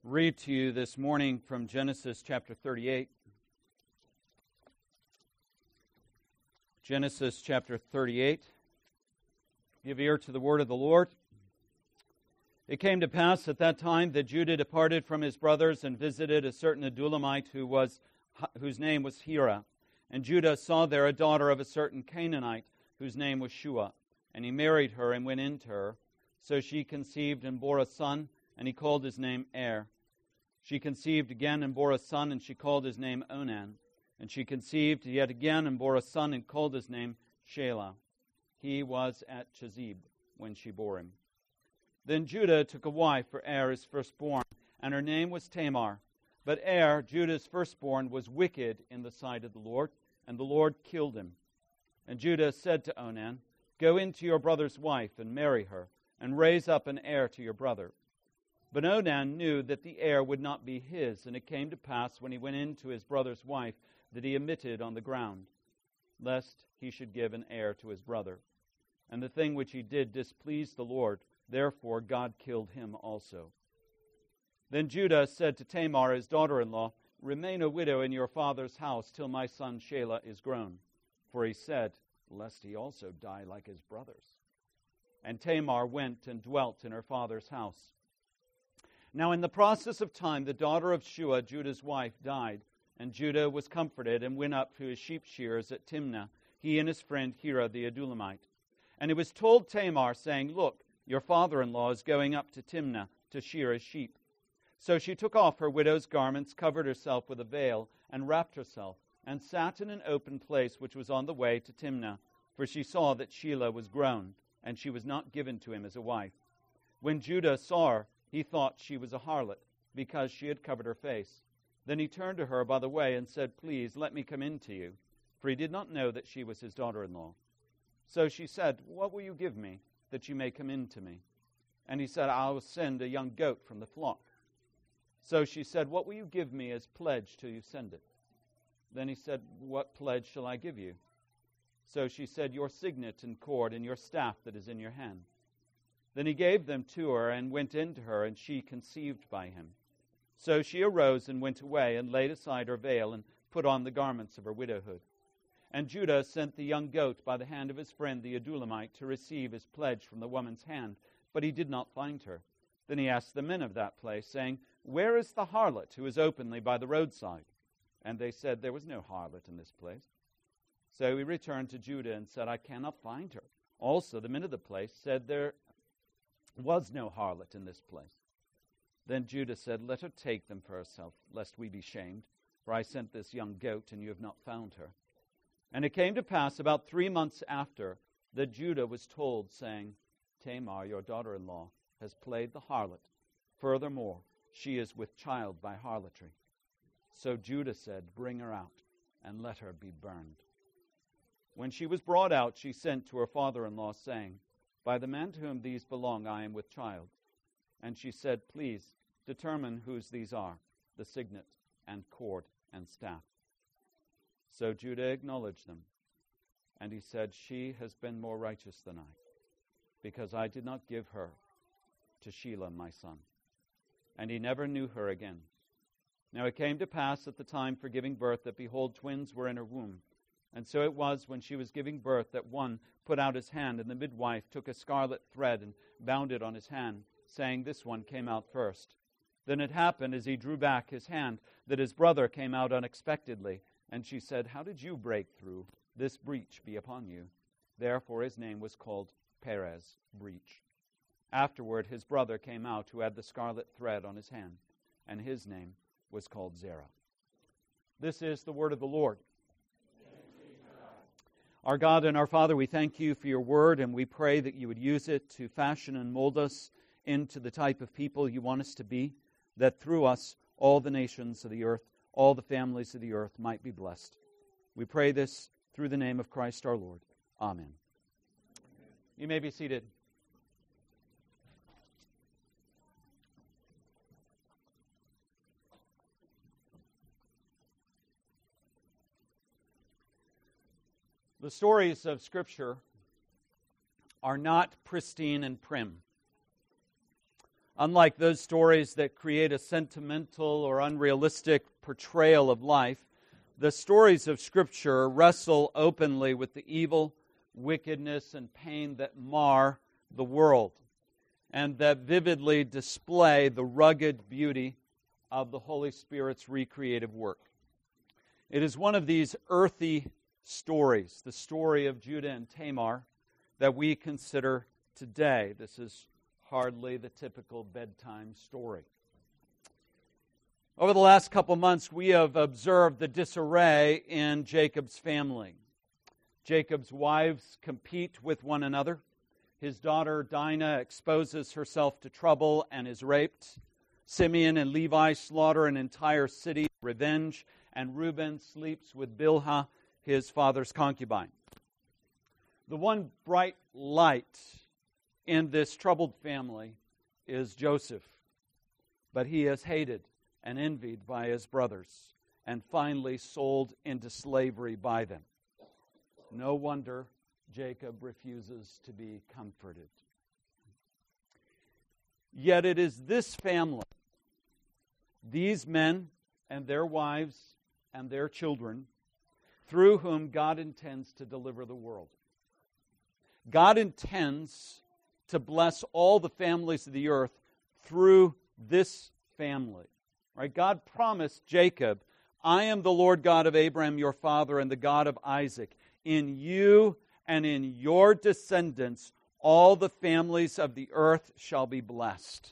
read to you this morning from Genesis chapter 38. Genesis chapter 38. Give ear to the word of the Lord. It came to pass at that time that Judah departed from his brothers and visited a certain Adullamite whose name was Hira. And Judah saw there a daughter of a certain Canaanite whose name was Shua. And he married her and went in to her. So she conceived and bore a son, and he called his name Er. She conceived again and bore a son, and she called his name Onan. And she conceived yet again and bore a son, and called his name Shelah. He was at Chezib when she bore him. Then Judah took a wife for Er, his firstborn, and her name was Tamar. But Er, Judah's firstborn, was wicked in the sight of the Lord, and the Lord killed him. And Judah said to Onan, "Go in to your brother's wife and marry her, and raise up an heir to your brother." But Onan knew that the heir would not be his, and it came to pass when he went in to his brother's wife that he emitted on the ground, lest he should give an heir to his brother. And the thing which he did displeased the Lord, therefore God killed him also. Then Judah said to Tamar, his daughter-in-law, "Remain a widow in your father's house till my son Shelah is grown." For he said, "Lest he also die like his brothers." And Tamar went and dwelt in her father's house. Now in the process of time, the daughter of Shua, Judah's wife, died, and Judah was comforted and went up to his sheep shearers at Timnah, he and his friend Hira the Adullamite. And it was told Tamar, saying, "Look, your father-in-law is going up to Timnah to shear his sheep." So she took off her widow's garments, covered herself with a veil, and wrapped herself, and sat in an open place which was on the way to Timnah, for she saw that Shelah was grown, and she was not given to him as a wife. When Judah saw her, he thought she was a harlot, because she had covered her face. Then he turned to her by the way and said, "Please, let me come in to you," for he did not know that she was his daughter-in-law. So she said, "What will you give me, that you may come in to me?" And he said, "I will send a young goat from the flock." So she said, "What will you give me as pledge till you send it?" Then he said, "What pledge shall I give you?" So she said, "Your signet and cord and your staff that is in your hand." Then he gave them to her and went in to her, and she conceived by him. So she arose and went away and laid aside her veil and put on the garments of her widowhood. And Judah sent the young goat by the hand of his friend the Adullamite to receive his pledge from the woman's hand, but he did not find her. Then he asked the men of that place, saying, "Where is the harlot who is openly by the roadside?" And they said, "There was no harlot in this place." So he returned to Judah and said, "I cannot find her." Also the men of the place said, "There was no harlot in this place." Then Judah said, "Let her take them for herself, lest we be shamed. For I sent this young goat, and you have not found her." And it came to pass about 3 months after that Judah was told, saying, "Tamar, your daughter-in-law, has played the harlot. Furthermore, she is with child by harlotry." So Judah said, "Bring her out, and let her be burned." When she was brought out, she sent to her father-in-law, saying, "By the man to whom these belong, I am with child." And she said, "Please, determine whose these are, the signet and cord and staff." So Judah acknowledged them. And he said, "She has been more righteous than I, because I did not give her to Shelah my son." And he never knew her again. Now it came to pass at the time for giving birth that, behold, twins were in her womb. And so it was, when she was giving birth, that one put out his hand, and the midwife took a scarlet thread and bound it on his hand, saying, "This one came out first." Then it happened, as he drew back his hand, that his brother came out unexpectedly. And she said, "How did you break through? This breach be upon you." Therefore his name was called Perez, breach. Afterward his brother came out, who had the scarlet thread on his hand, and his name was called Zerah. This is the word of the Lord. Our God and our Father, we thank you for your word, and we pray that you would use it to fashion and mold us into the type of people you want us to be, that through us all the nations of the earth, all the families of the earth might be blessed. We pray this through the name of Christ our Lord. Amen. You may be seated. The stories of Scripture are not pristine and prim. Unlike those stories that create a sentimental or unrealistic portrayal of life, the stories of Scripture wrestle openly with the evil, wickedness, and pain that mar the world, and that vividly display the rugged beauty of the Holy Spirit's recreative work. It is one of these earthy stories, the story of Judah and Tamar, that we consider today. This is hardly the typical bedtime story. Over the last couple months, we have observed the disarray in Jacob's family. Jacob's wives compete with one another. His daughter Dinah exposes herself to trouble and is raped. Simeon and Levi slaughter an entire city, revenge, and Reuben sleeps with Bilhah, his father's concubine. The one bright light in this troubled family is Joseph, but he is hated and envied by his brothers, and finally sold into slavery by them. No wonder Jacob refuses to be comforted. Yet it is this family, these men and their wives and their children, through whom God intends to deliver the world. God intends to bless all the families of the earth through this family. Right? God promised Jacob, I am the Lord God of Abraham your father and the God of Isaac. In you and in your descendants all the families of the earth shall be blessed.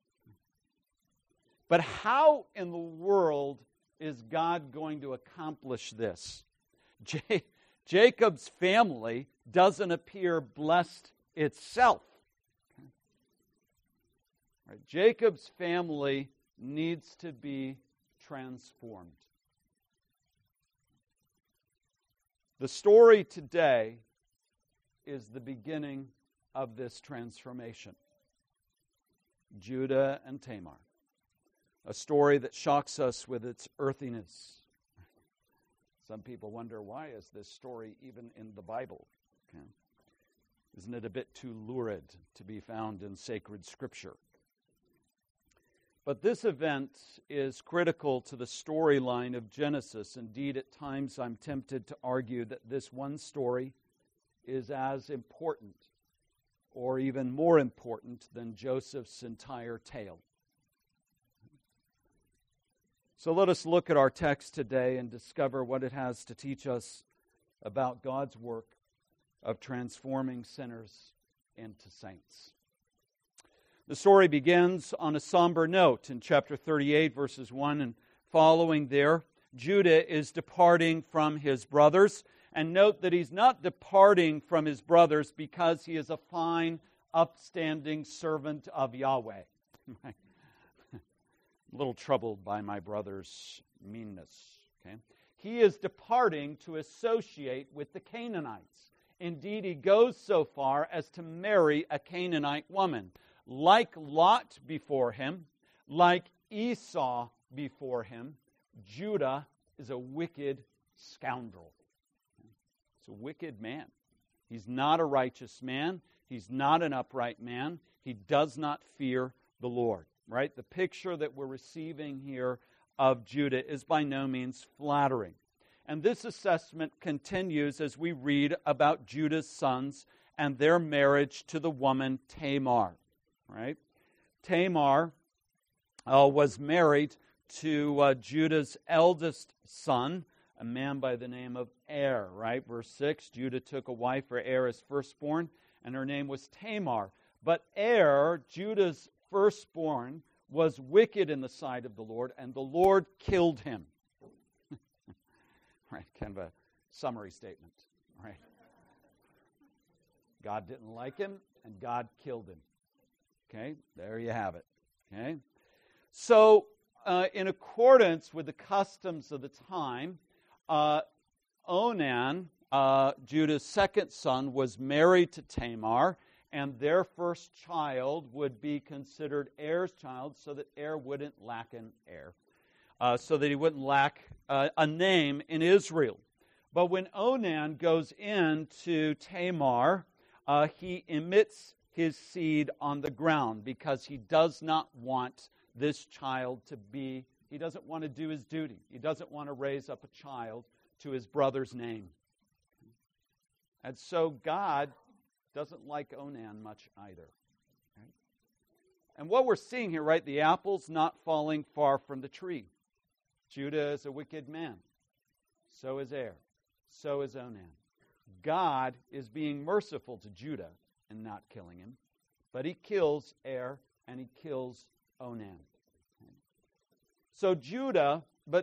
But how in the world is God going to accomplish this? Jacob's family doesn't appear blessed itself. Right? Jacob's family needs to be transformed. The story today is the beginning of this transformation. Judah and Tamar. A story that shocks us with its earthiness. Some people wonder, why is this story even in the Bible? Okay. Isn't it a bit too lurid to be found in sacred Scripture? But this event is critical to the storyline of Genesis. Indeed, at times I'm tempted to argue that this one story is as important or even more important than Joseph's entire tale. So let us look at our text today and discover what it has to teach us about God's work of transforming sinners into saints. The story begins on a somber note in chapter 38, verses 1 and following there. Judah is departing from his brothers. And note that he's not departing from his brothers because he is a fine, upstanding servant of Yahweh. A little troubled by my brother's meanness. Okay? He is departing to associate with the Canaanites. Indeed, he goes so far as to marry a Canaanite woman. Like Lot before him, like Esau before him, Judah is a wicked scoundrel. He's a wicked man. He's not a righteous man. He's not an upright man. He does not fear the Lord. Right? The picture that we're receiving here of Judah is by no means flattering. And this assessment continues as we read about Judah's sons and their marriage to the woman Tamar. Right? Tamar was married to Judah's eldest son, a man by the name of Er. Right? Verse 6, Judah took a wife for Er as firstborn, and her name was Tamar. But Er, Judah's firstborn, was wicked in the sight of the Lord, and the Lord killed him. Right? Kind of a summary statement. Right? God didn't like him, and God killed him. Okay, there you have it. Okay, so in accordance with the customs of the time, Onan, Judah's second son, was married to Tamar, and their first child would be considered Er's child, so that Er wouldn't lack an heir, so that he wouldn't lack a name in Israel. But when Onan goes into Tamar, he emits his seed on the ground because he does not want this child to be, he doesn't want to do his duty. He doesn't want to raise up a child to his brother's name. And so God doesn't like Onan much either. Right? And what we're seeing here, right, the apple's not falling far from the tree. Judah is a wicked man. So is Er. So is Onan. God is being merciful to Judah and not killing him, but he kills Er and he kills Onan. So Judah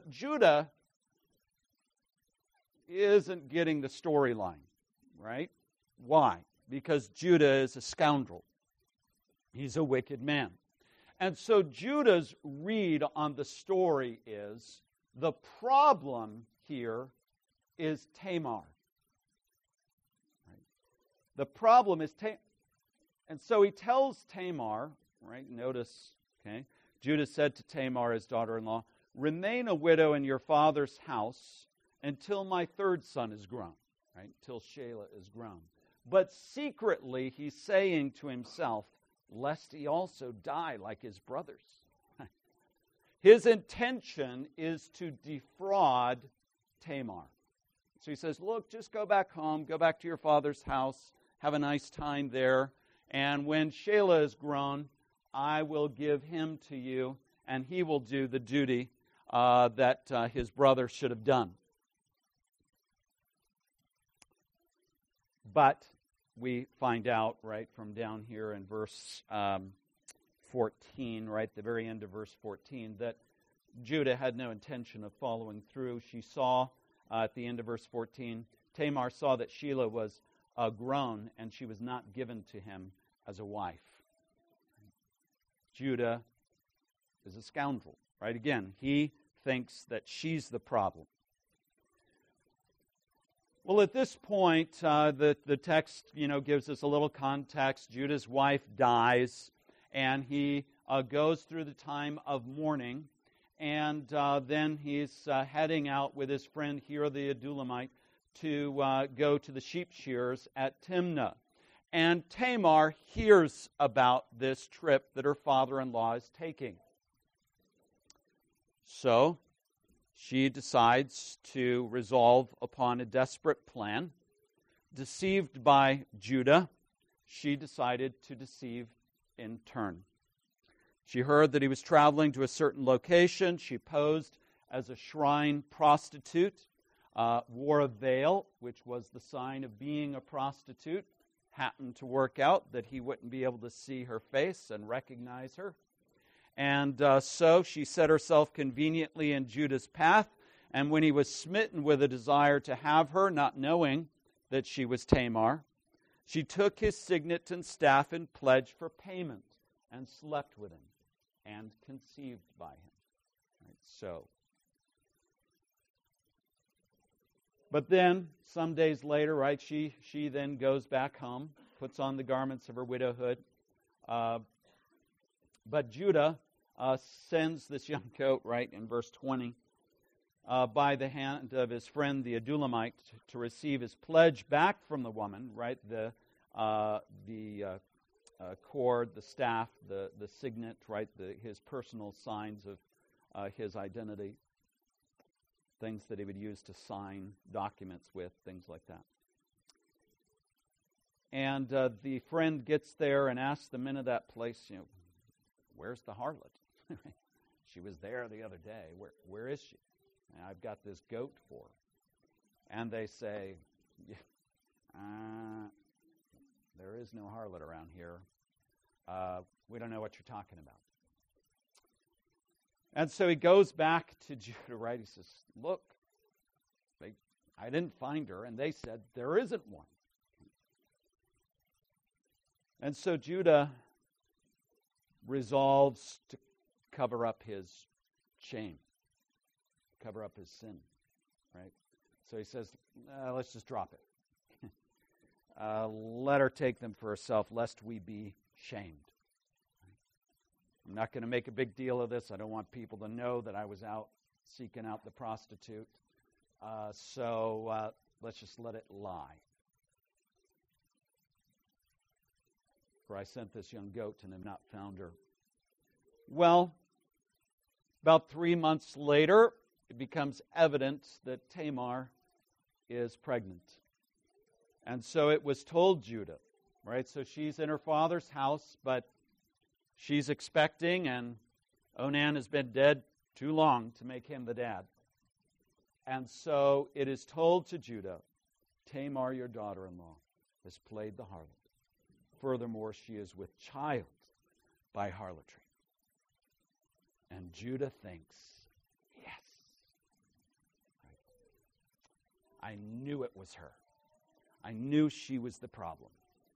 isn't getting the storyline, right? Why? Because Judah is a scoundrel. He's a wicked man. And so Judah's read on the story is, the problem here is Tamar. Right? The problem is Tamar. And so he tells Tamar, right, notice, okay, Judah said to Tamar, his daughter-in-law, remain a widow in your father's house until my third son is grown, right, until Shelah is grown. But secretly he's saying to himself, lest he also die like his brothers. His intention is to defraud Tamar. So he says, look, just go back home, go back to your father's house, have a nice time there, and when Shelah is grown, I will give him to you, and he will do the duty that his brother should have done. But we find out, right, from down here in verse 14, right, the very end of verse 14, that Judah had no intention of following through. She saw, at the end of verse 14, Tamar saw that Shelah was grown, and she was not given to him as a wife. Judah is a scoundrel, right? Again, he thinks that she's the problem. Well, at this point, the text, gives us a little context. Judah's wife dies, and he goes through the time of mourning, and then he's heading out with his friend Hira the Adullamite to go to the sheep shearers at Timnah. And Tamar hears about this trip that her father-in-law is taking. So she decides to resolve upon a desperate plan. Deceived by Judah, she decided to deceive in turn. She heard that he was traveling to a certain location. She posed as a shrine prostitute, wore a veil, which was the sign of being a prostitute. Happened to work out that he wouldn't be able to see her face and recognize her. And so she set herself conveniently in Judah's path, and when he was smitten with a desire to have her, not knowing that she was Tamar, she took his signet and staff in pledge for payment and slept with him and conceived by him. Right, so. But then, some days later, right, she then goes back home, puts on the garments of her widowhood. But Judah sends this young goat, right, in verse 20, by the hand of his friend the Adullamite to receive his pledge back from the woman, right, the cord, the staff, the signet, right, his personal signs of his identity. Things that he would use to sign documents with, things like that. And the friend gets there and asks the men of that place, where's the harlot? She was there the other day. Where is she? And I've got this goat for her. And they say, there is no harlot around here. We don't know what you're talking about. And so he goes back to Judah, right? He says, look, I didn't find her, and they said, there isn't one. And so Judah resolves to cover up his shame, cover up his sin, right? So he says, let's just drop it. Let her take them for herself, lest we be shamed. I'm not going to make a big deal of this. I don't want people to know that I was out seeking out the prostitute. So let's just let it lie. for I sent this young goat and have not found her. Well, about 3 months later, it becomes evident that Tamar is pregnant. And so it was told Judah, right? So she's in her father's house, but she's expecting, and Onan has been dead too long to make him the dad. And so it is told to Judah, Tamar, your daughter-in-law, has played the harlot. Furthermore, she is with child by harlotry. And Judah thinks, yes. I knew it was her. I knew she was the problem.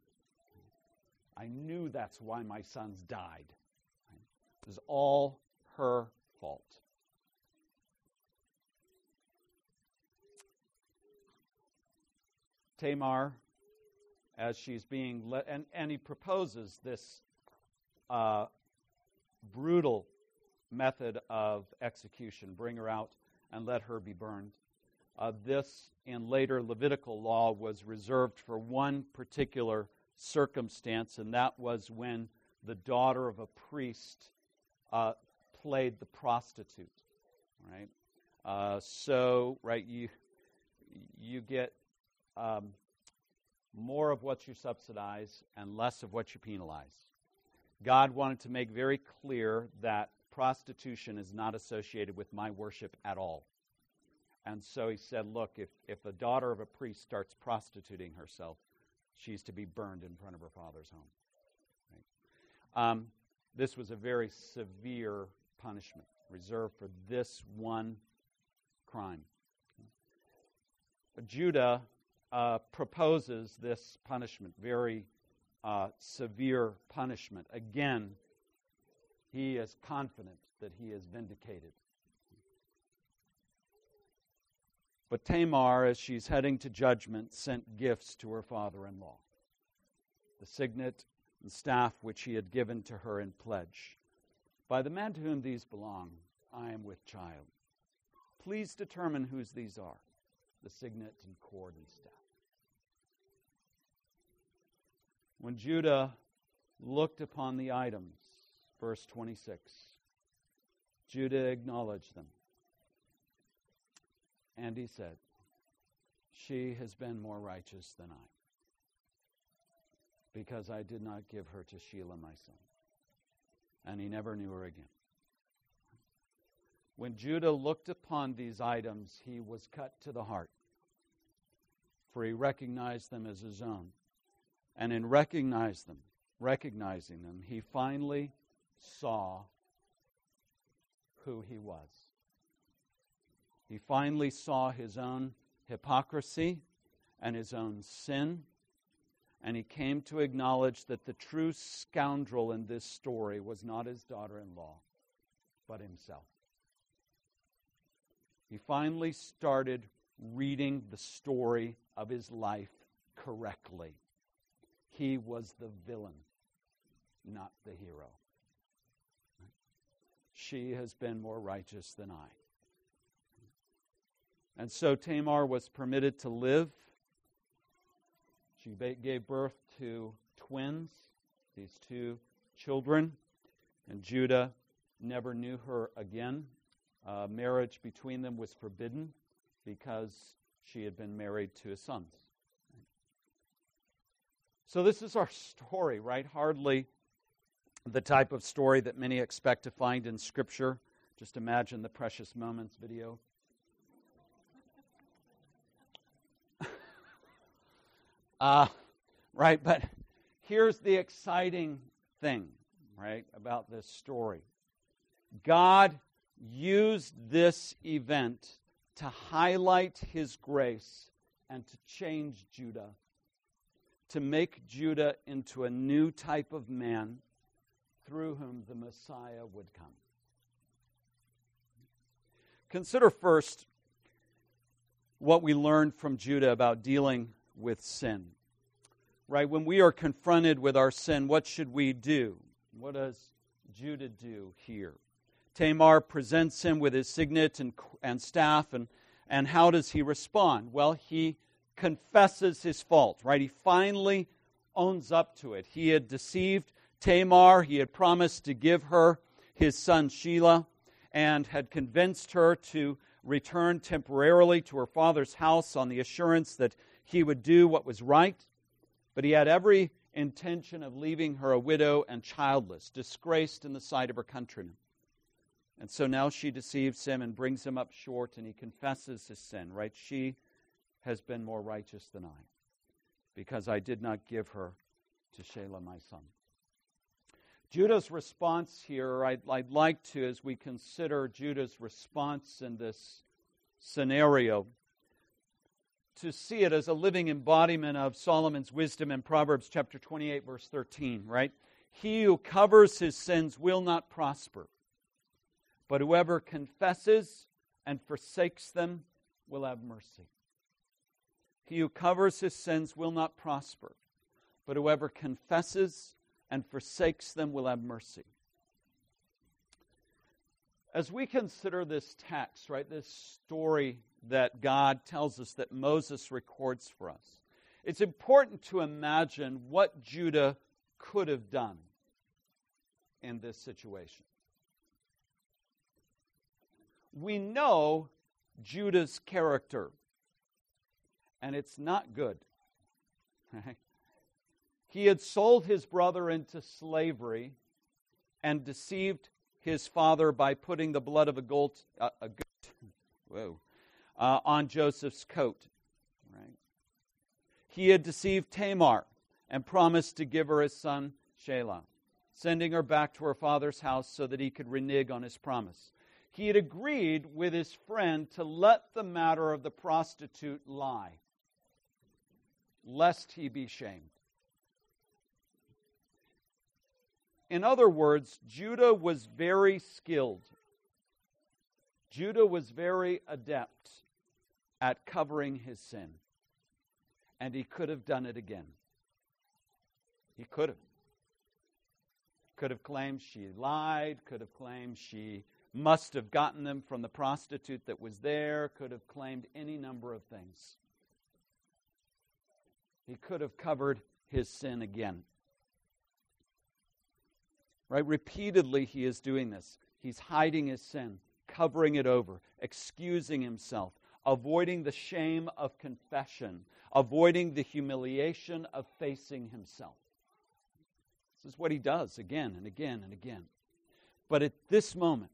I knew that's why my sons died. It was all her fault. Tamar, as she's being led, and he proposes this brutal method of execution. Bring her out and let her be burned. This, in later Levitical law, was reserved for one particular circumstance, and that was when the daughter of a priest played the prostitute. Right? You get more of what you subsidize and less of what you penalize. God wanted to make very clear that prostitution is not associated with my worship at all. And so he said, look, if a daughter of a priest starts prostituting herself, she's to be burned in front of her father's home. Right? This was a very severe punishment reserved for this one crime. Judah proposes this punishment, very severe punishment. Again, he is confident that he is vindicated. But Tamar, as she's heading to judgment, sent gifts to her father-in-law. The signet and staff which he had given to her in pledge. By the man to whom these belong, I am with child. Please determine whose these are, the signet and cord and staff. When Judah looked upon the items, verse 26, Judah acknowledged them. And he said, she has been more righteous than I, because I did not give her to Shelah my son. And he never knew her again. When Judah looked upon these items, he was cut to the heart, for he recognized them as his own. And in recognizing them, he finally saw who he was. He finally saw his own hypocrisy and his own sin, and he came to acknowledge that the true scoundrel in this story was not his daughter-in-law, but himself. He finally started reading the story of his life correctly. He was the villain, not the hero. She has been more righteous than I. And so Tamar was permitted to live. She gave birth to twins, these two children, and Judah never knew her again. Marriage between them was forbidden because she had been married to his sons. So this is our story, right? Hardly the type of story that many expect to find in Scripture. Just imagine the Precious Moments video. Right, but here's the exciting thing, right, about this story. God used this event to highlight his grace and to change Judah, to make Judah into a new type of man through whom the Messiah would come. Consider first what we learned from Judah about dealing with sin. Right, when we are confronted with our sin, what should we do? What does Judah do here? Tamar presents him with his signet and staff, and how does he respond? Well, he confesses his fault, right? He finally owns up to it. He had deceived Tamar. He had promised to give her his son Shelah and had convinced her to return temporarily to her father's house on the assurance that he would do what was right. But he had every intention of leaving her a widow and childless, disgraced in the sight of her countrymen. And so now she deceives him and brings him up short, and he confesses his sin, right? She has been more righteous than I, because I did not give her to Shelah my son. Judah's response here, I'd like to, as we consider Judah's response in this scenario, to see it as a living embodiment of Solomon's wisdom in Proverbs chapter 28, verse 13, right? He who covers his sins will not prosper, but whoever confesses and forsakes them will have mercy. He who covers his sins will not prosper, but whoever confesses and forsakes them will have mercy. As we consider this text, right, this story that God tells us that Moses records for us, it's important to imagine what Judah could have done in this situation. We know Judah's character, and it's not good. Right? He had sold his brother into slavery and deceived his father by putting the blood of a goat on Joseph's coat. Right? He had deceived Tamar and promised to give her his son Shelah, sending her back to her father's house so that he could renege on his promise. He had agreed with his friend to let the matter of the prostitute lie, lest he be shamed. In other words, Judah was very skilled. Judah was very adept at covering his sin. And he could have done it again. He could have. Could have claimed she lied, could have claimed she must have gotten them from the prostitute that was there, could have claimed any number of things. He could have covered his sin again. Right? Repeatedly he is doing this. He's hiding his sin, covering it over, excusing himself, avoiding the shame of confession, avoiding the humiliation of facing himself. This is what he does again and again and again. But at this moment,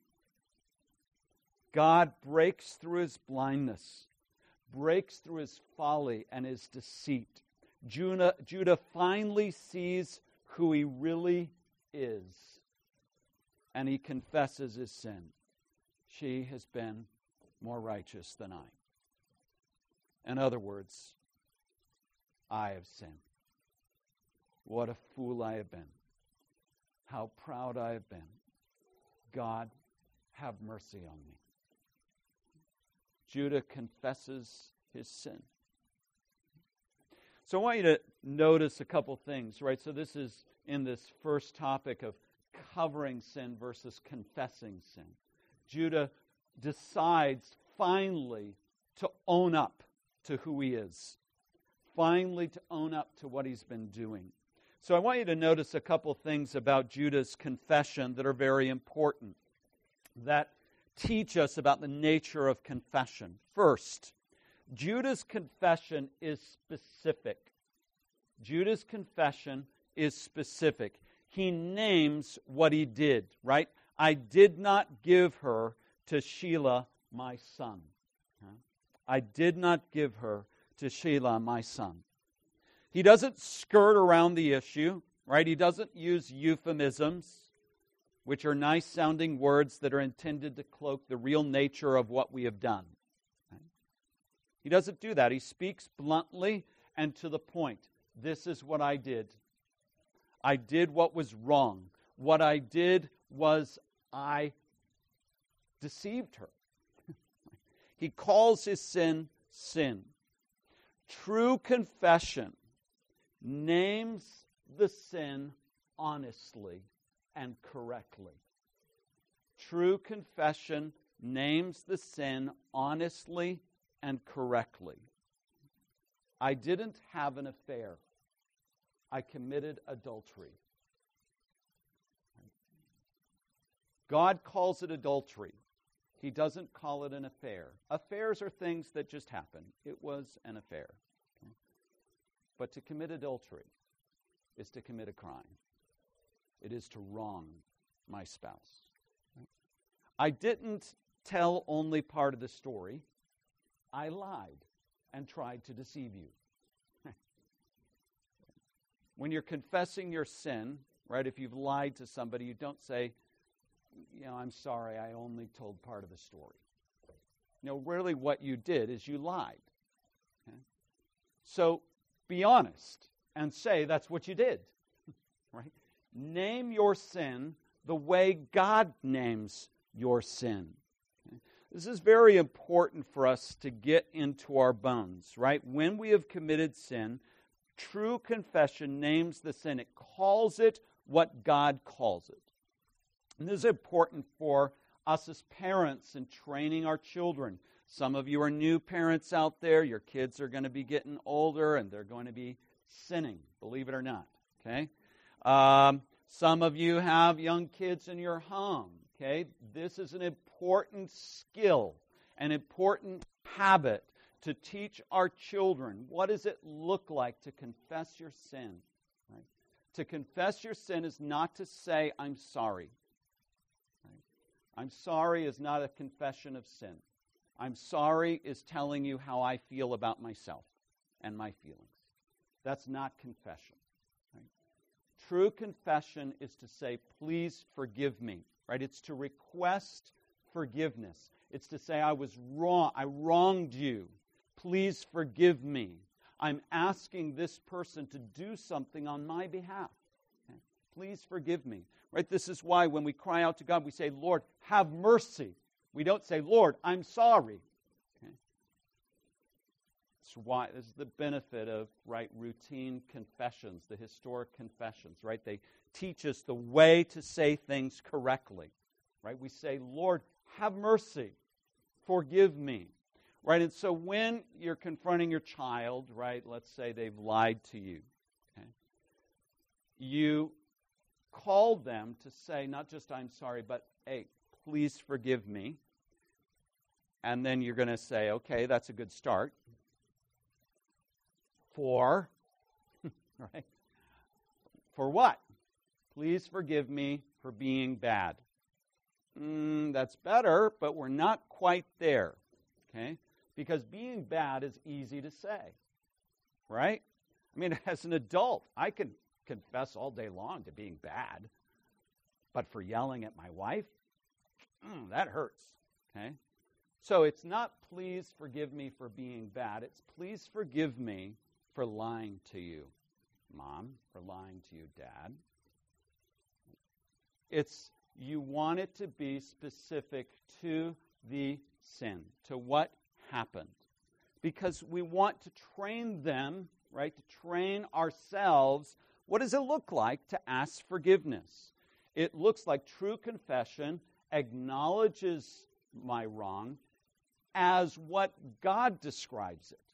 God breaks through his blindness, breaks through his folly and his deceit. Judah finally sees who he really is, and he confesses his sin. She has been more righteous than I. In other words, I have sinned. What a fool I have been. How proud I have been. God, have mercy on me. Judah confesses his sin. So I want you to notice a couple things, right? So this is in this first topic of covering sin versus confessing sin. Judah decides finally to own up to who he is. Finally to own up to what he's been doing. So I want you to notice a couple things about Judah's confession that are very important, that teach us about the nature of confession. First, Judah's confession is specific. Judah's confession is specific. He names what he did, right? I did not give her to Shelah, my son. I did not give her to Shelah, my son. He doesn't skirt around the issue, right? He doesn't use euphemisms, which are nice-sounding words that are intended to cloak the real nature of what we have done. Right? He doesn't do that. He speaks bluntly and to the point. This is what I did. I did what was wrong. What I did was I deceived her. He calls his sin, sin. True confession names the sin honestly and correctly. True confession names the sin honestly and correctly. I didn't have an affair. I committed adultery. God calls it adultery. He doesn't call it an affair. Affairs are things that just happen. It was an affair. Okay? But to commit adultery is to commit a crime. It is to wrong my spouse. Right? I didn't tell only part of the story. I lied and tried to deceive you. When you're confessing your sin, right, if you've lied to somebody, you don't say, I'm sorry, I only told part of the story. Really what you did is you lied. Okay? So be honest and say that's what you did. Right? Name your sin the way God names your sin. Okay? This is very important for us to get into our bones, right? When we have committed sin, true confession names the sin. It calls it what God calls it. And this is important for us as parents in training our children. Some of you are new parents out there. Your kids are going to be getting older and they're going to be sinning, believe it or not. Okay? Some of you have young kids in your home. Okay? This is an important skill, an important habit to teach our children. What does it look like to confess your sin? Right? To confess your sin is not to say, I'm sorry. Right? I'm sorry is not a confession of sin. I'm sorry is telling you how I feel about myself and my feelings. That's not confession. Right? True confession is to say, please forgive me. Right? It's to request forgiveness. It's to say, I was wrong. I wronged you. Please forgive me. I'm asking this person to do something on my behalf. Okay? Please forgive me. Right? This is why when we cry out to God, we say, Lord, have mercy. We don't say, Lord, I'm sorry. Okay? That's why this is the benefit of routine confessions, the historic confessions. Right? They teach us the way to say things correctly. Right? We say, Lord, have mercy. Forgive me. Right, and so when you're confronting your child, right, let's say they've lied to you, okay, you call them to say not just I'm sorry, but hey, please forgive me. And then you're going to say, okay, that's a good start. For, right, for what? Please forgive me for being bad. That's better, but we're not quite there, okay? Because being bad is easy to say, right? I mean, as an adult, I can confess all day long to being bad. But for yelling at my wife, that hurts, okay? So it's not please forgive me for being bad. It's please forgive me for lying to you, Mom, for lying to you, Dad. It's you want it to be specific to the sin, to what happened, because we want to train them, right, to train ourselves. What does it look like to ask forgiveness? It looks like true confession acknowledges my wrong as what God describes it.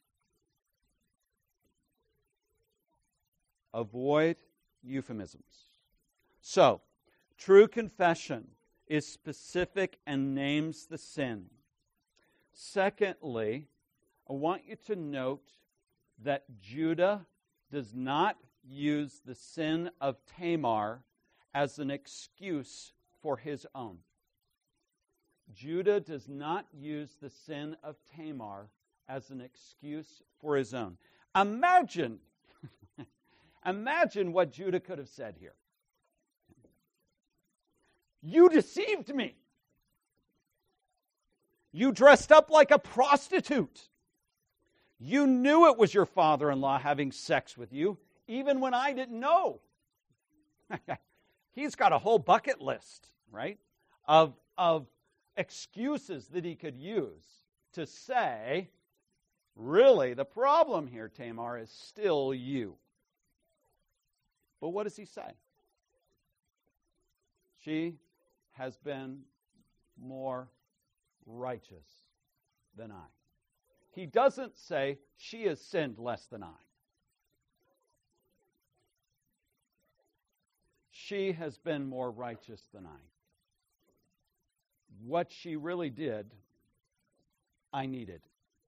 Avoid euphemisms. So, true confession is specific and names the sin. Secondly, I want you to note that Judah does not use the sin of Tamar as an excuse for his own. Judah does not use the sin of Tamar as an excuse for his own. Imagine what Judah could have said here. You deceived me. You dressed up like a prostitute. You knew it was your father-in-law having sex with you, even when I didn't know. He's got a whole bucket list, right, of excuses that he could use to say, really, the problem here, Tamar, is still you. But what does he say? She has been more righteous than I. He doesn't say she has sinned less than I. she has been more righteous than I. What she really did, I needed.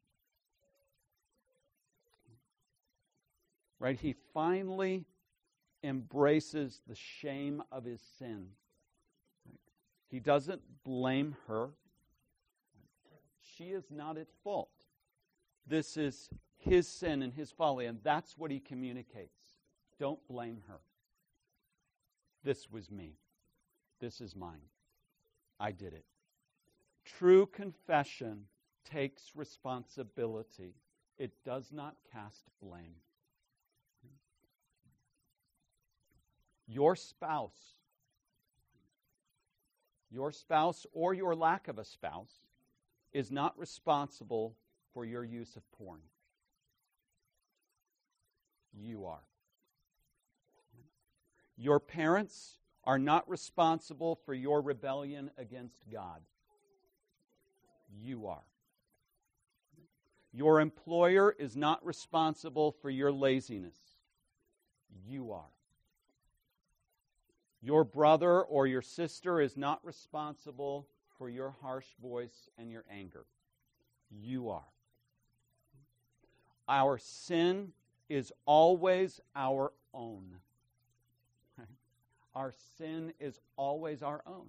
Right? He finally embraces the shame of his sin. Right? He doesn't blame her. She is not at fault. This is his sin and his folly, and that's what he communicates. Don't blame her. This was me. This is mine. I did it. True confession takes responsibility. It does not cast blame. Your spouse or your lack of a spouse is not responsible for your use of porn. You are. Your parents are not responsible for your rebellion against God. You are. Your employer is not responsible for your laziness. You are. Your brother or your sister is not responsible for your harsh voice and your anger. You are. Our sin is always our own. Our sin is always our own.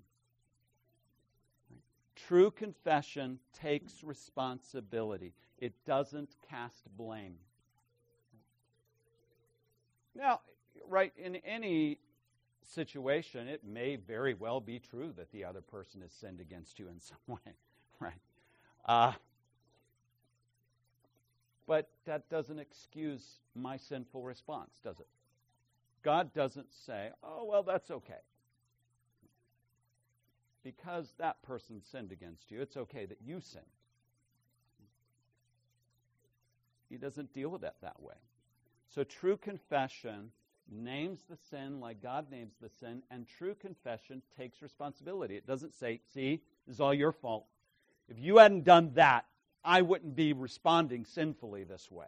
True confession takes responsibility. It doesn't cast blame. Now, right, in any situation, it may very well be true that the other person has sinned against you in some way, right? But that doesn't excuse my sinful response, does it? God doesn't say, oh, well, that's okay. Because that person sinned against you, it's okay that you sinned. He doesn't deal with that way. So true confession names the sin like God names the sin, and true confession takes responsibility. It doesn't say, see, this is all your fault. If you hadn't done that, I wouldn't be responding sinfully this way.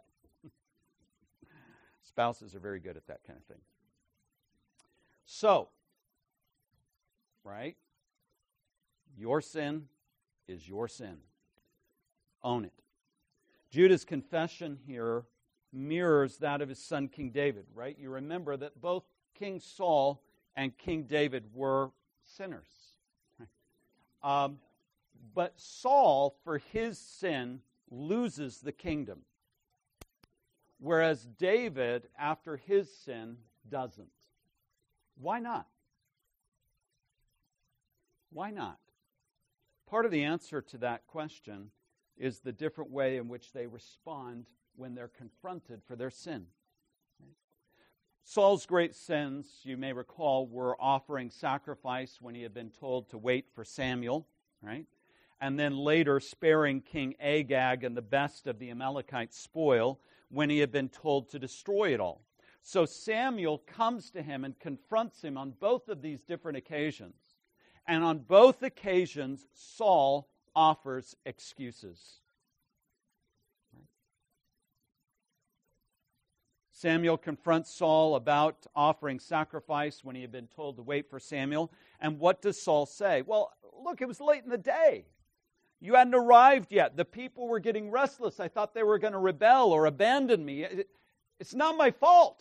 Spouses are very good at that kind of thing. So, right? Your sin is your sin. Own it. Judah's confession here mirrors that of his son King David, right? You remember that both King Saul and King David were sinners. But Saul, for his sin, loses the kingdom, whereas David, after his sin, doesn't. Why not? Why not? Part of the answer to that question is the different way in which they respond when they're confronted for their sin. Saul's great sins, you may recall, were offering sacrifice when he had been told to wait for Samuel, right? And then later sparing King Agag and the best of the Amalekite spoil when he had been told to destroy it all. So Samuel comes to him and confronts him on both of these different occasions. And on both occasions, Saul offers excuses. Samuel confronts Saul about offering sacrifice when he had been told to wait for Samuel. And what does Saul say? Well, look, it was late in the day. You hadn't arrived yet. The people were getting restless. I thought they were going to rebel or abandon me. It's not my fault.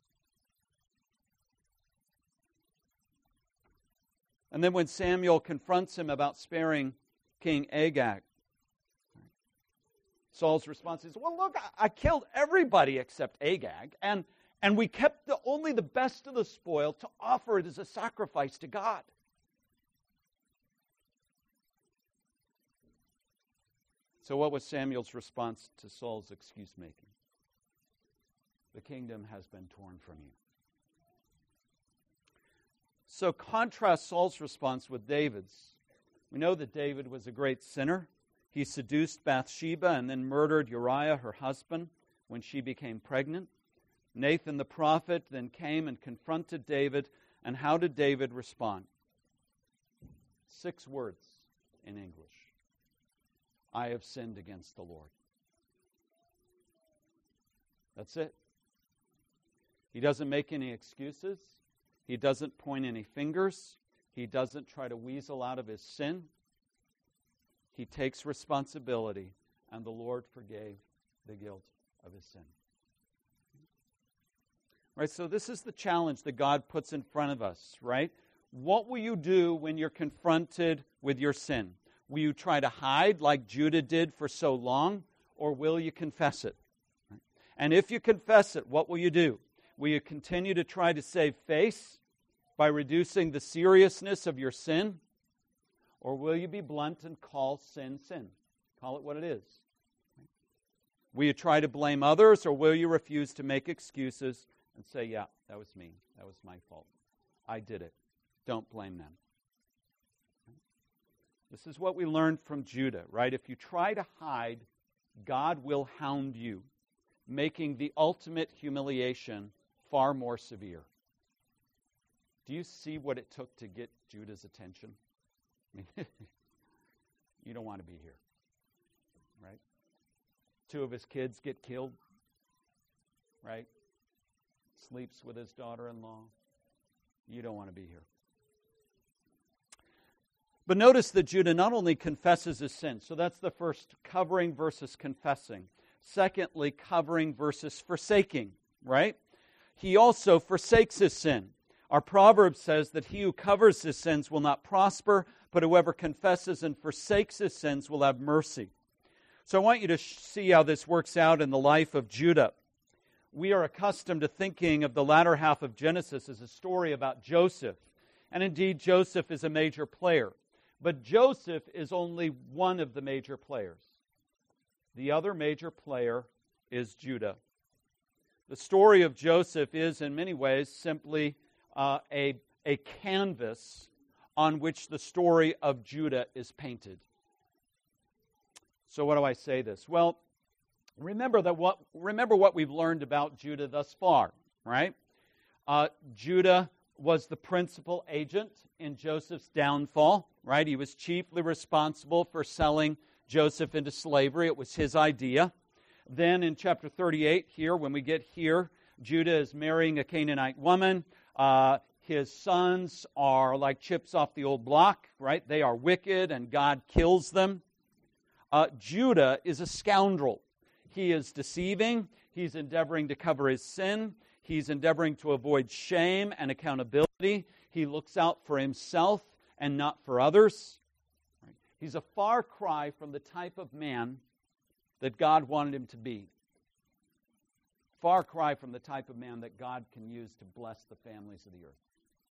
And then when Samuel confronts him about sparing King Agag, Saul's response is, well, look, I killed everybody except Agag, and we kept only the best of the spoil to offer it as a sacrifice to God. So what was Samuel's response to Saul's excuse-making? The kingdom has been torn from you. So contrast Saul's response with David's. We know that David was a great sinner. He seduced Bathsheba and then murdered Uriah, her husband, when she became pregnant. Nathan the prophet then came and confronted David. And how did David respond? 6 words in English. I have sinned against the Lord. That's it. He doesn't make any excuses. He doesn't point any fingers. He doesn't try to weasel out of his sin. He takes responsibility, and the Lord forgave the guilt of his sin. Right, so this is the challenge that God puts in front of us, right? What will you do when you're confronted with your sin? Will you try to hide like Judah did for so long, or will you confess it? And if you confess it, what will you do? Will you continue to try to save face by reducing the seriousness of your sin? Or will you be blunt and call sin, sin? Call it what it is. Will you try to blame others, or will you refuse to make excuses and say, yeah, that was me. That was my fault. I did it. Don't blame them. This is what we learned from Judah, right? If you try to hide, God will hound you, making the ultimate humiliation far more severe. Do you see what it took to get Judah's attention? I mean, you don't want to be here, right? 2 of his kids get killed, right? Sleeps with his daughter-in-law. You don't want to be here. But notice that Judah not only confesses his sin, so that's the first, covering versus confessing. Secondly, covering versus forsaking, right? He also forsakes his sin. Our proverb says that he who covers his sins will not prosper, but whoever confesses and forsakes his sins will have mercy. So I want you to see how this works out in the life of Judah. We are accustomed to thinking of the latter half of Genesis as a story about Joseph. And indeed, Joseph is a major player. But Joseph is only one of the major players. The other major player is Judah. The story of Joseph is, in many ways, simply a canvas on which the story of Judah is painted. So what do I say this? Well, remember what we've learned about Judah thus far, right? Judah was the principal agent in Joseph's downfall, right? He was chiefly responsible for selling Joseph into slavery. It was his idea. Then in chapter 38 here, when we get here, Judah is marrying a Canaanite woman. His sons are like chips off the old block, right? They are wicked and God kills them. Judah is a scoundrel. He is deceiving. He's endeavoring to cover his sin. He's endeavoring to avoid shame and accountability. He looks out for himself and not for others. He's a far cry from the type of man that God wanted him to be. Far cry from the type of man that God can use to bless the families of the earth.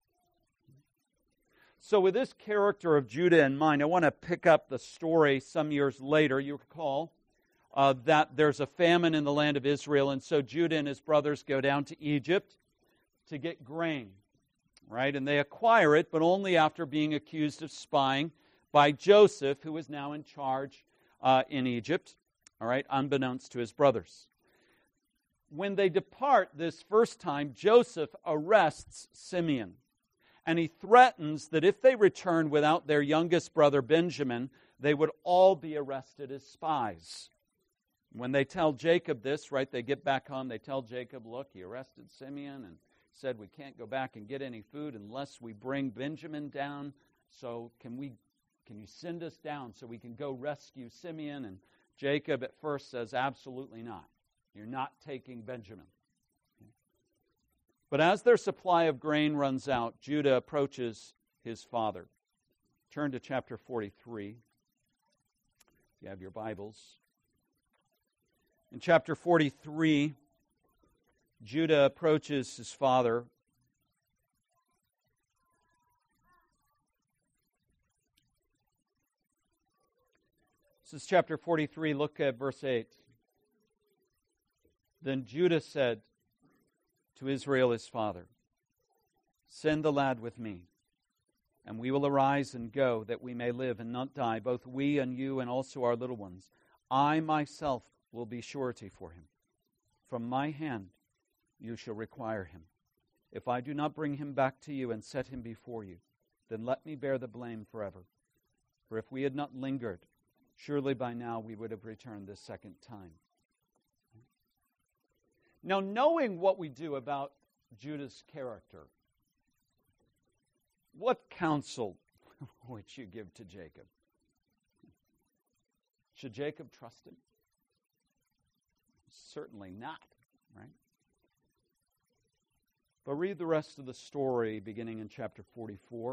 So with this character of Judah in mind, I want to pick up the story some years later. You recall that there's a famine in the land of Israel, and so Judah and his brothers go down to Egypt to get grain, right? And they acquire it, but only after being accused of spying by Joseph, who is now in charge in Egypt, all right, unbeknownst to his brothers. When they depart this first time, Joseph arrests Simeon, and he threatens that if they return without their youngest brother Benjamin, they would all be arrested as spies. When they tell Jacob this, right, they get back home, they tell Jacob, look, he arrested Simeon and said we can't go back and get any food unless we bring Benjamin down. So can you send us down so we can go rescue Simeon? And Jacob at first says, absolutely not. You're not taking Benjamin. Okay. But as their supply of grain runs out, Judah approaches his father. Turn to chapter 43, if you have your Bibles. In chapter 43, Judah approaches his father. This is chapter 43. Look at verse 8. Then Judah said to Israel his father, send the lad with me, and we will arise and go, that we may live and not die, both we and you and also our little ones. I myself will be surety for him. From my hand you shall require him. If I do not bring him back to you and set him before you, then let me bear the blame forever. For if we had not lingered, surely by now we would have returned this second time. Now, knowing what we do about Judah's character, what counsel would you give to Jacob? Should Jacob trust him? Certainly not, right? But read the rest of the story beginning in chapter 44.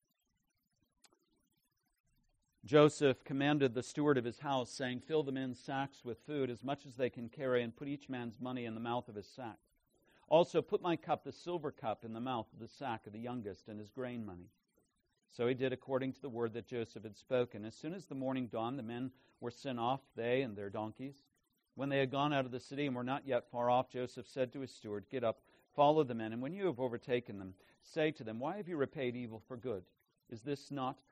Joseph commanded the steward of his house, saying, "Fill the men's sacks with food, as much as they can carry, and put each man's money in the mouth of his sack. Also put my cup, the silver cup, in the mouth of the sack of the youngest, and his grain money." So he did according to the word that Joseph had spoken. As soon as the morning dawned, the men were sent off, they and their donkeys. When they had gone out of the city and were not yet far off, Joseph said to his steward, "Get up, follow the men, and when you have overtaken them, say to them, 'Why have you repaid evil for good? Is not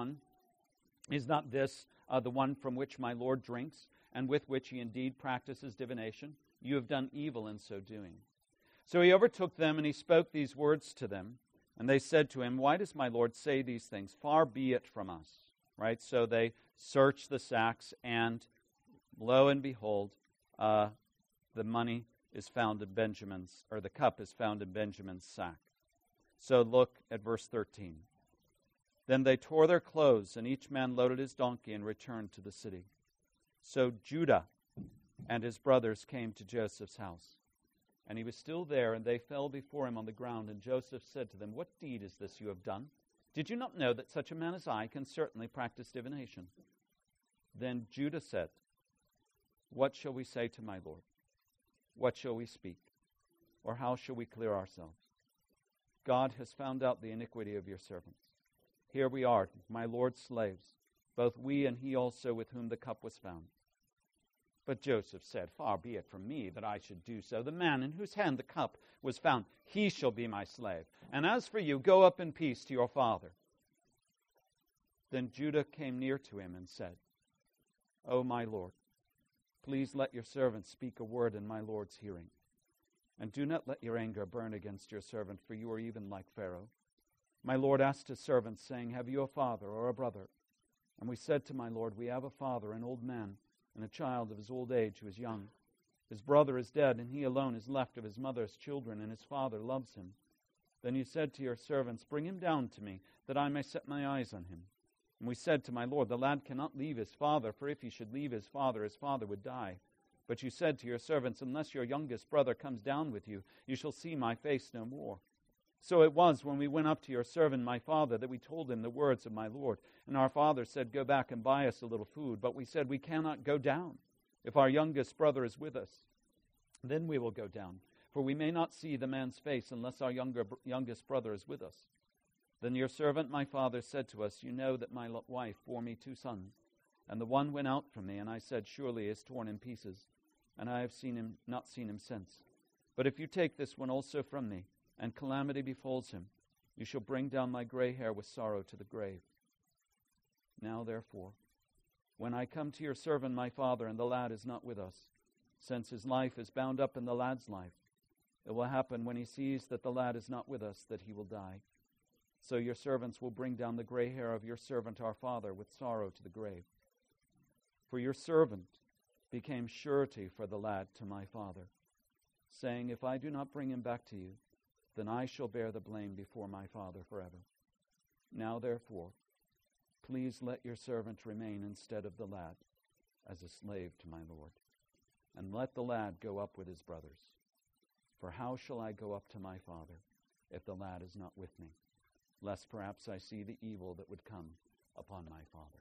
this the one from which my Lord drinks, and with which he indeed practices divination? You have done evil in so doing.' So he overtook them, and he spoke these words to them. And they said to him, 'Why does my Lord say these things? Far be it from us.'" Right? So they searched the sacks, and lo and behold, the money is found in Benjamin's, or the cup is found in Benjamin's sack. So look at verse 13. "Then they tore their clothes, and each man loaded his donkey and returned to the city. So Judah and his brothers came to Joseph's house. And he was still there, and they fell before him on the ground. And Joseph said to them, 'What deed is this you have done? Did you not know that such a man as I can certainly practice divination?' Then Judah said, 'What shall we say to my Lord? What shall we speak? Or how shall we clear ourselves? God has found out the iniquity of your servants. Here we are, my Lord's slaves, both we and he also with whom the cup was found.' But Joseph said, 'Far be it from me that I should do so. The man in whose hand the cup was found, he shall be my slave. And as for you, go up in peace to your father.' Then Judah came near to him and said, 'O my Lord, please let your servant speak a word in my Lord's hearing. And do not let your anger burn against your servant, for you are even like Pharaoh. My Lord asked his servants, saying, Have you a father or a brother? And we said to my Lord, We have a father, an old man, and a child of his old age who is young. His brother is dead, and he alone is left of his mother's children, and his father loves him. Then you said to your servants, Bring him down to me, that I may set my eyes on him. And we said to my Lord, The lad cannot leave his father, for if he should leave his father would die. But you said to your servants, Unless your youngest brother comes down with you, you shall see my face no more. So it was, when we went up to your servant my father, that we told him the words of my Lord. And our father said, Go back and buy us a little food. But we said, We cannot go down, if our youngest brother is with us. Then we will go down, for we may not see the man's face unless our youngest brother is with us. Then your servant my father said to us, You know that my wife bore me 2 sons, and the one went out from me, and I said, Surely he is torn in pieces, and I have not seen him since. But if you take this one also from me, and calamity befalls him, you shall bring down my gray hair with sorrow to the grave. Now therefore, when I come to your servant my father, and the lad is not with us, since his life is bound up in the lad's life, it will happen when he sees that the lad is not with us, that he will die. So your servants will bring down the gray hair of your servant our father with sorrow to the grave. For your servant became surety for the lad to my father, saying, If I do not bring him back to you, then I shall bear the blame before my father forever. Now therefore, please let your servant remain instead of the lad as a slave to my Lord, and let the lad go up with his brothers. For how shall I go up to my father if the lad is not with me, lest perhaps I see the evil that would come upon my father?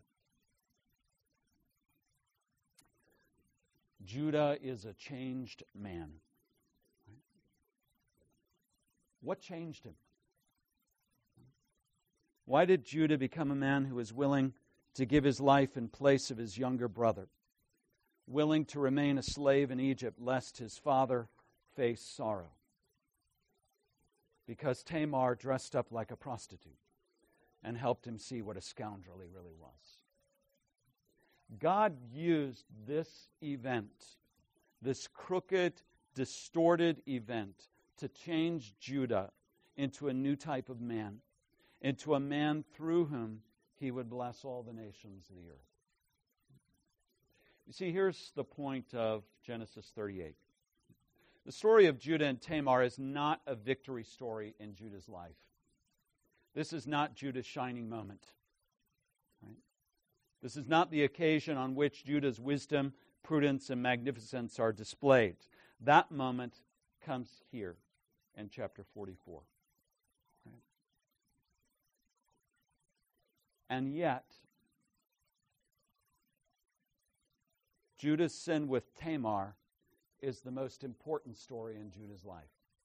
Judah is a changed man. What changed him? Why did Judah become a man who was willing to give his life in place of his younger brother, willing to remain a slave in Egypt lest his father face sorrow? Because Tamar dressed up like a prostitute and helped him see what a scoundrel he really was. God used this event, this crooked, distorted event, to change Judah into a new type of man, into a man through whom he would bless all the nations of the earth. You see, here's the point of Genesis 38. The story of Judah and Tamar is not a victory story in Judah's life. This is not Judah's shining moment. Right? This is not the occasion on which Judah's wisdom, prudence, and magnificence are displayed. That moment comes here in chapter 44. Right? And yet, Judah's sin with Tamar is the most important story in Judah's life.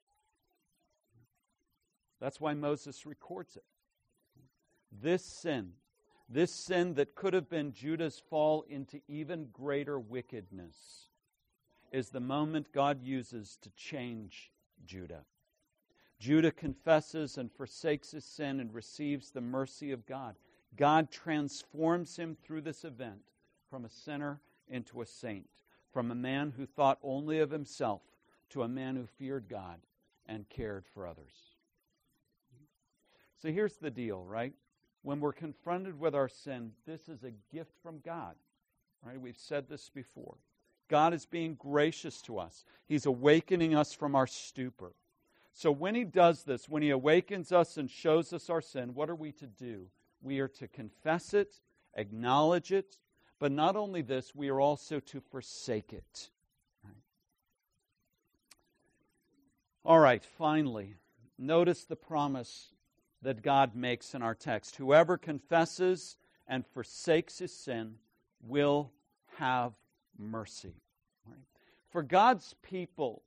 That's why Moses records it. This sin that could have been Judah's fall into even greater wickedness, is the moment God uses to change Judah. Judah confesses and forsakes his sin and receives the mercy of God. God transforms him through this event from a sinner into a saint, from a man who thought only of himself to a man who feared God and cared for others. So here's the deal, right? When we're confronted with our sin, this is a gift from God. Right? We've said this before. God is being gracious to us. He's awakening us from our stupor. So when He does this, when He awakens us and shows us our sin, what are we to do? We are to confess it, acknowledge it, but not only this, we are also to forsake it. Right? All right, finally, notice the promise that God makes in our text. Whoever confesses and forsakes his sin will have mercy. Right? For God's people,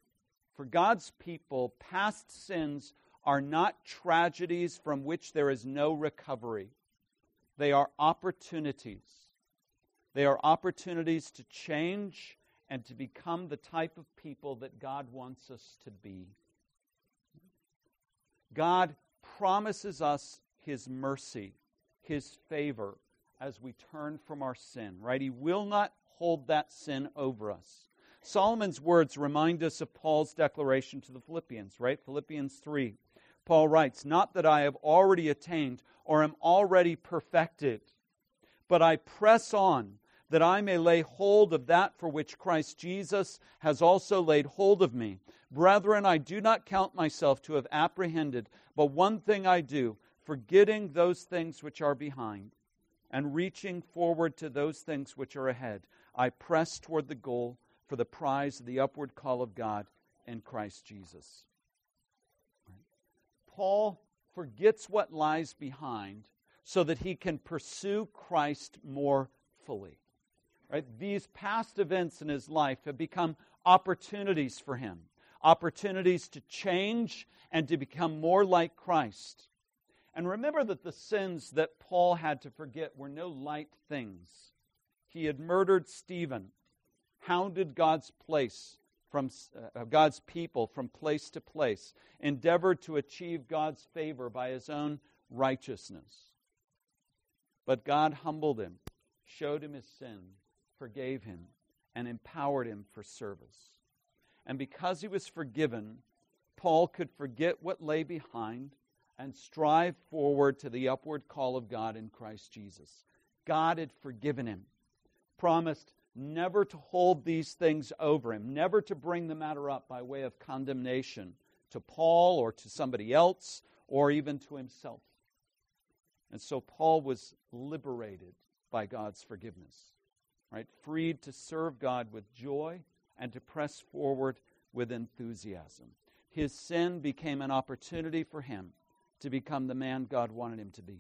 past sins are not tragedies from which there is no recovery. They are opportunities. They are opportunities to change and to become the type of people that God wants us to be. God promises us His mercy, His favor, as we turn from our sin, right? He will not hold that sin over us. Solomon's words remind us of Paul's declaration to the Philippians, right? Philippians 3. Paul writes, "Not that I have already attained or am already perfected, but I press on that I may lay hold of that for which Christ Jesus has also laid hold of me. Brethren, I do not count myself to have apprehended, but one thing I do, forgetting those things which are behind, and reaching forward to those things which are ahead, I press toward the goal for the prize of the upward call of God in Christ Jesus." Right? Paul forgets what lies behind so that he can pursue Christ more fully. Right? These past events in his life have become opportunities for him, opportunities to change and to become more like Christ. And remember that the sins that Paul had to forget were no light things. He had murdered Stephen, hounded God's people from place to place, endeavored to achieve God's favor by his own righteousness. But God humbled him, showed him his sin, forgave him, and empowered him for service. And because he was forgiven, Paul could forget what lay behind and strive forward to the upward call of God in Christ Jesus. God had forgiven him, promised never to hold these things over him, never to bring the matter up by way of condemnation to Paul or to somebody else or even to himself. And so Paul was liberated by God's forgiveness. Right? Freed to serve God with joy and to press forward with enthusiasm. His sin became an opportunity for him to become the man God wanted him to be.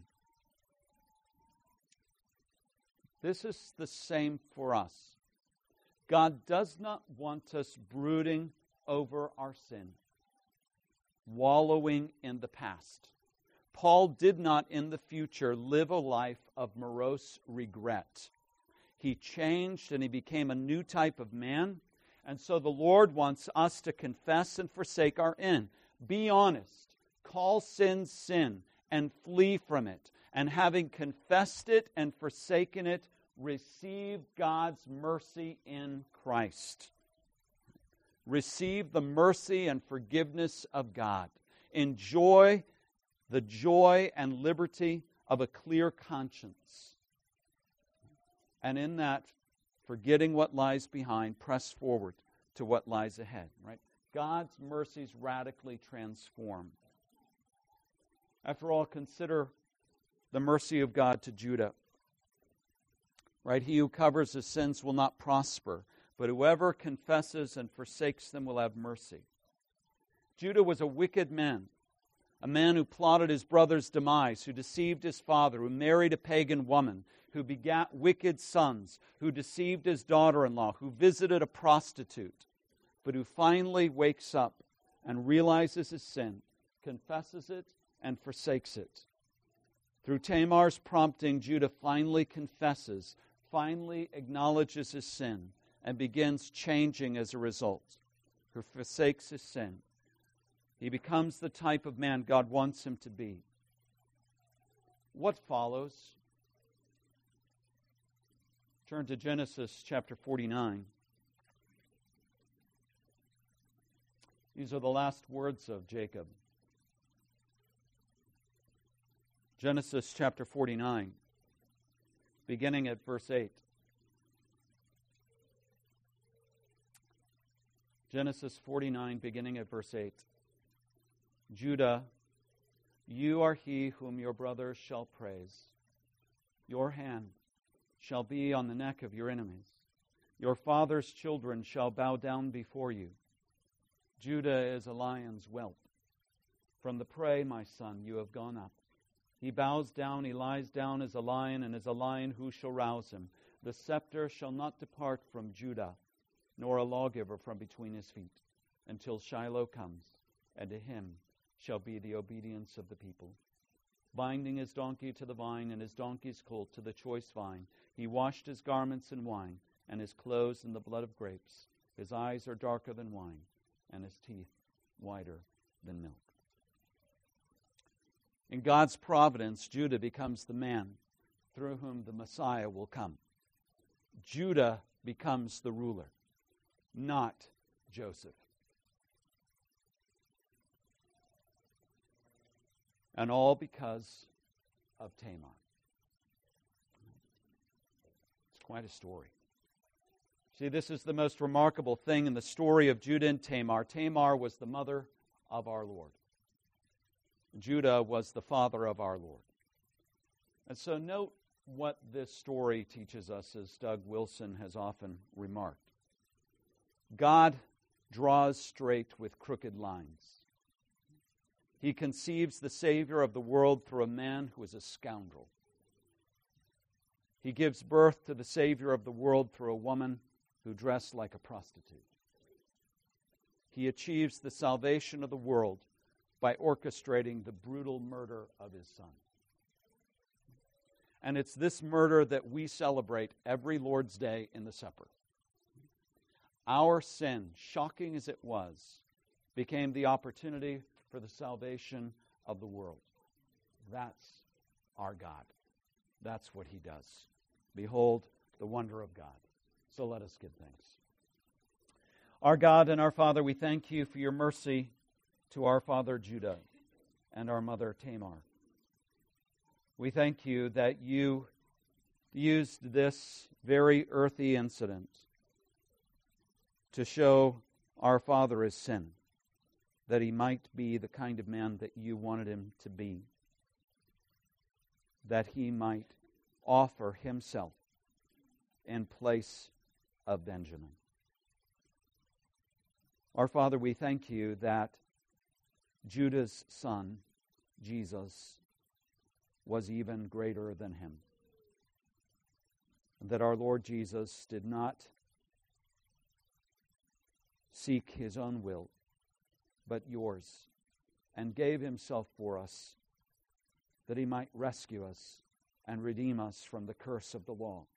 This is the same for us. God does not want us brooding over our sin, wallowing in the past. Paul did not in the future live a life of morose regret. He changed and he became a new type of man. And so the Lord wants us to confess and forsake our sin. Be honest. Call sin sin and flee from it. And having confessed it and forsaken it, receive God's mercy in Christ. Receive the mercy and forgiveness of God. Enjoy the joy and liberty of a clear conscience. And in that, forgetting what lies behind, press forward to what lies ahead. Right? God's mercies radically transform. After all, consider the mercy of God to Judah. Right? He who covers his sins will not prosper, but whoever confesses and forsakes them will have mercy. Judah was a wicked man, a man who plotted his brother's demise, who deceived his father, who married a pagan woman, who begat wicked sons, who deceived his daughter-in-law, who visited a prostitute, but who finally wakes up and realizes his sin, confesses it, and forsakes it. Through Tamar's prompting, Judah finally confesses, finally acknowledges his sin, and begins changing as a result, who forsakes his sin. He becomes the type of man God wants him to be. What follows? Turn to Genesis chapter 49. These are the last words of Jacob. Genesis chapter 49, beginning at verse 8. Genesis 49, beginning at verse 8. Judah, you are he whom your brothers shall praise. Your hand shall be on the neck of your enemies. Your father's children shall bow down before you. Judah is a lion's whelp. From the prey, my son, you have gone up. He bows down, he lies down as a lion, and as a lion who shall rouse him? The scepter shall not depart from Judah, nor a lawgiver from between his feet, until Shiloh comes, and to him shall be the obedience of the people. Binding his donkey to the vine, and his donkey's colt to the choice vine, he washed his garments in wine, and his clothes in the blood of grapes. His eyes are darker than wine, and his teeth whiter than milk. In God's providence, Judah becomes the man through whom the Messiah will come. Judah becomes the ruler, not Joseph. And all because of Tamar. It's quite a story. See, this is the most remarkable thing in the story of Judah and Tamar. Tamar was the mother of our Lord. Judah was the father of our Lord. And so note what this story teaches us, as Doug Wilson has often remarked. God draws straight with crooked lines. He conceives the Savior of the world through a man who is a scoundrel. He gives birth to the Savior of the world through a woman who dressed like a prostitute. He achieves the salvation of the world by orchestrating the brutal murder of his son. And it's this murder that we celebrate every Lord's Day in the supper. Our sin, shocking as it was, became the opportunity for the salvation of the world. That's our God. That's what he does. Behold the wonder of God. So let us give thanks. Our God and our Father, we thank you for your mercy to our father Judah and our mother Tamar. We thank you that you used this very earthy incident to show our father his sin, that he might be the kind of man that you wanted him to be, that he might offer himself in place of Benjamin. Our Father, we thank you that Judah's son, Jesus, was even greater than him. And that our Lord Jesus did not seek his own will, but yours, and gave himself for us, that he might rescue us and redeem us from the curse of the law.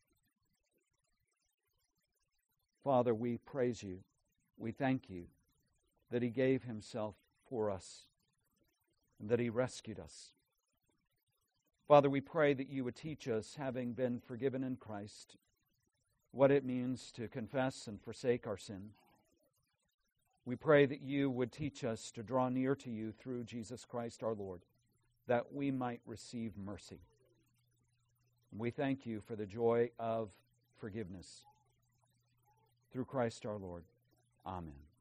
Father, we praise you. We thank you that he gave himself for us and that he rescued us. Father, we pray that you would teach us, having been forgiven in Christ, what it means to confess and forsake our sin. We pray that you would teach us to draw near to you through Jesus Christ our Lord, that we might receive mercy. We thank you for the joy of forgiveness. Through Christ our Lord. Amen.